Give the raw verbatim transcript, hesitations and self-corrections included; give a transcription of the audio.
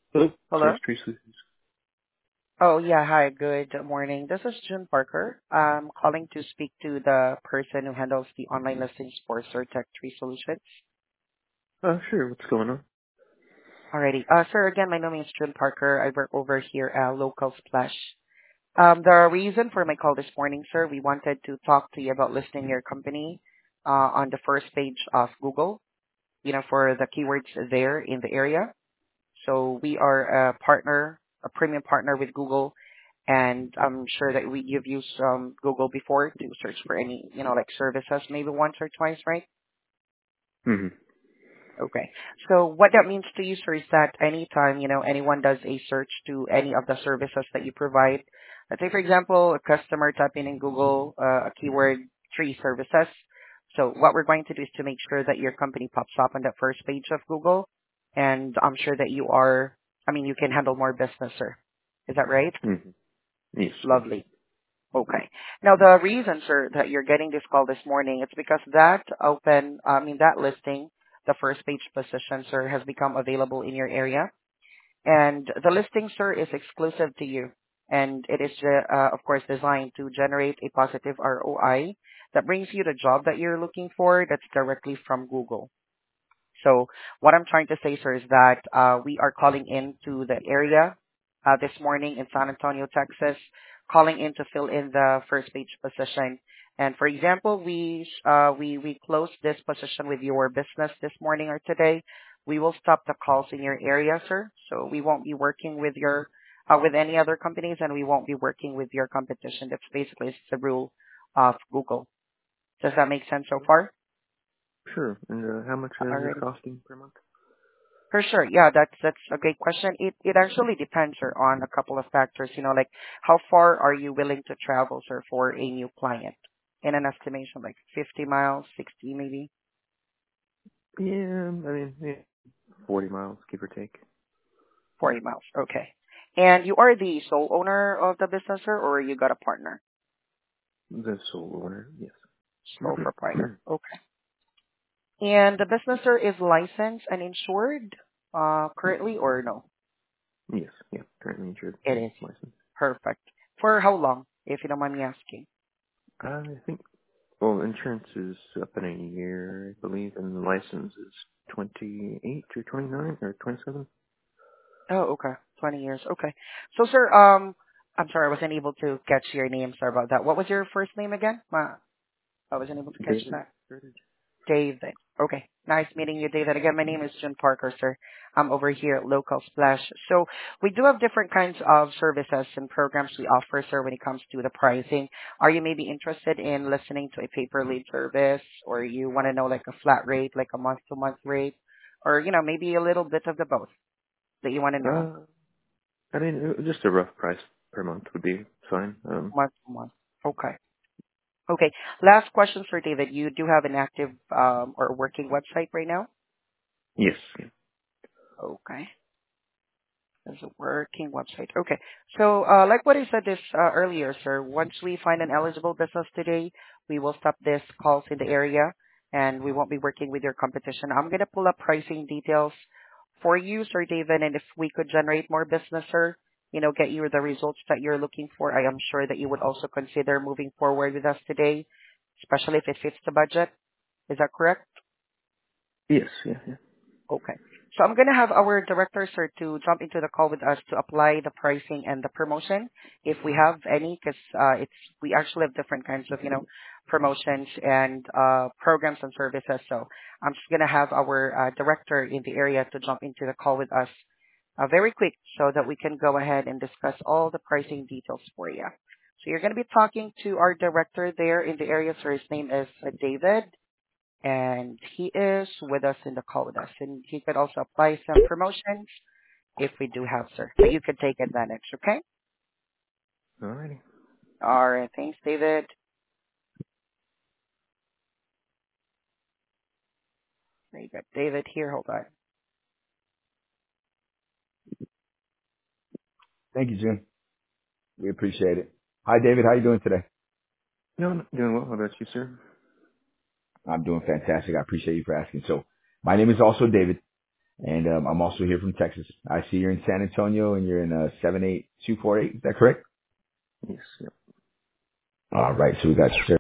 Hello, Hello? Source Tree Solutions. Oh, yeah. Hi, good morning. This is June Parker. I'm calling to speak to the person who handles the online listings for Surtech Tree Solutions. Uh, sure, what's going on? Alrighty. Uh, sir, again, my name is June Parker. I work over here at Local Splash. Um, the reason for my call this morning, sir, we wanted to talk to you about listing your company uh, on the first page of Google, you know, for the keywords there in the area. So we are a partner, a premium partner with Google, and I'm sure that we you've used um, Google before to search for any, you know, like services maybe once or twice, right? Mm-hmm. Okay. So what that means to you, sir, is that anytime, you know, anyone does a search to any of the services that you provide, let's say, for example, a customer typing in Google uh, a keyword tree services. So what we're going to do is to make sure that your company pops up on that first page of Google, and I'm sure that you are, I mean, you can handle more business, sir. Is that right? Mm-hmm. Yes, yes. Lovely. Okay. Now, the reason, sir, that you're getting this call this morning, it's because that open, I mean, that listing, the first page position, sir, has become available in your area. And the listing, sir, is exclusive to you. And it is, uh, uh, of course, designed to generate a positive R O I that brings you the job that you're looking for that's directly from Google. So what I'm trying to say, sir, is that uh, we are calling into the area uh, this morning in San Antonio, Texas, calling in to fill in the first page position. And for example, we uh, we we closed this position with your business this morning or today. We will stop the calls in your area, sir. So we won't be working with your uh, with any other companies, and we won't be working with your competition. That's basically the rule of Google. Does that make sense so far? Sure, and uh, how much is this Alrighty. costing per month? For sure. Yeah, that's that's a great question. It it actually depends, sir, on a couple of factors. You know, like how far are you willing to travel, sir, for a new client? In an estimation, like fifty miles, sixty maybe, Yeah, I mean, yeah, forty miles, give or take. forty miles. Okay. And you are the sole owner of the business, sir, or you got a partner? The sole owner, yes. Sole proprietor. Okay. And the business, sir, is licensed and insured uh, currently, or no? Yes, yeah, currently insured, It is. license. Perfect. For how long, if you don't mind me asking? I think, well, insurance is up in a year, I believe, and the license is twenty-eight or twenty-nine or twenty-seven. Oh, okay. twenty years. Okay. So, sir, um, I'm sorry, I wasn't able to catch your name. Sorry about that. What was your first name again? Ma- I wasn't able to catch David? that. David. Okay. Nice meeting you, David. Again, my name is Jim Parker, sir. I'm over here at Local Splash. So we do have different kinds of services and programs we offer, sir, when it comes to the pricing. Are you maybe interested in listening to a pay-per-lead service, or you want to know like a flat rate, like a month-to-month rate, or, you know, maybe a little bit of the both that you want to know? Uh, I mean, uh, just a rough price per month would be fine. Um, Month-to-month. Okay. Okay. Last question for David. You do have an active um, or working website right now? yes, yeah. Okay. There's a working website. Okay. So, uh, like what I said this uh, earlier, sir, once we find an eligible business today, we will stop this calls in the area and we won't be working with your competition. I'm going to pull up pricing details for you, Sir David, and if we could generate more business, sir, you know, get you the results that you're looking for, I am sure that you would also consider moving forward with us today, especially if it fits the budget. Is that correct? Yes, yeah, yeah. Okay. So I'm gonna have our director, sir, to jump into the call with us to apply the pricing and the promotion, if we have any, 'cause uh, it's we actually have different kinds of, you know, promotions and uh, programs and services. So I'm just gonna have our uh, director in the area to jump into the call with us, uh, very quick, so that we can go ahead and discuss all the pricing details for you. So you're gonna be talking to our director there in the area, sir. His name is uh, David, and he is with us in the call with us, and he could also apply some promotions if we do have, sir. So you could take advantage, okay? Alrighty. All right, thanks, David. There you go, David here. Hold on. Thank you, Jim. We appreciate it. Hi, David. How you doing today? No, I'm doing well. How about you, sir? I'm doing fantastic. I appreciate you for asking. So my name is also David, And um, I'm also here from Texas. I see you're in San Antonio and you're in uh, seven eight two four eight. Is that correct? Yes. Yep. All right. So we got